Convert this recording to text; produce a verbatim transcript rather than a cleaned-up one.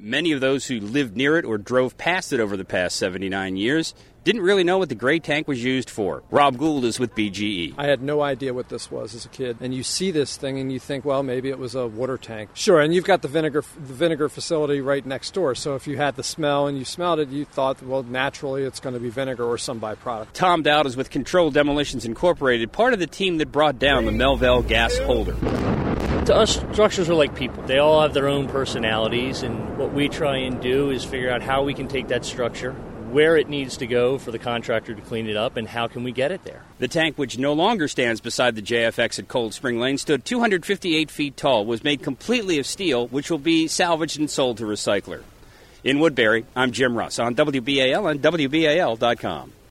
Many of those who lived near it or drove past it over the past seventy-nine years didn't really know what the gray tank was used for. Rob Gould is with B G E. I had no idea what this was as a kid. And you see this thing and you think, well, maybe it was a water tank. Sure, and you've got the vinegar the vinegar facility right next door. So if you had the smell and you smelled it, you thought, well, naturally it's going to be vinegar or some byproduct. Tom Dowd is with Controlled Demolitions Incorporated, part of the team that brought down the Melville gas holder. To us, structures are like people. They all have their own personalities, and what we try and do is figure out how we can take that structure, where it needs to go for the contractor to clean it up, and how can we get it there. The tank, which no longer stands beside the J F X at Cold Spring Lane, stood two hundred fifty-eight feet tall, was made completely of steel, which will be salvaged and sold to recycler. In Woodbury, I'm Jim Russ on W B A L and W B A L dot com.